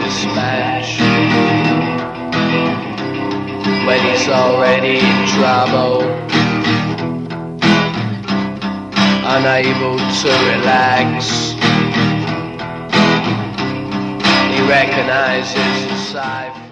dispatch. When he's already in trouble, unable to relax, he recognizes the cipher.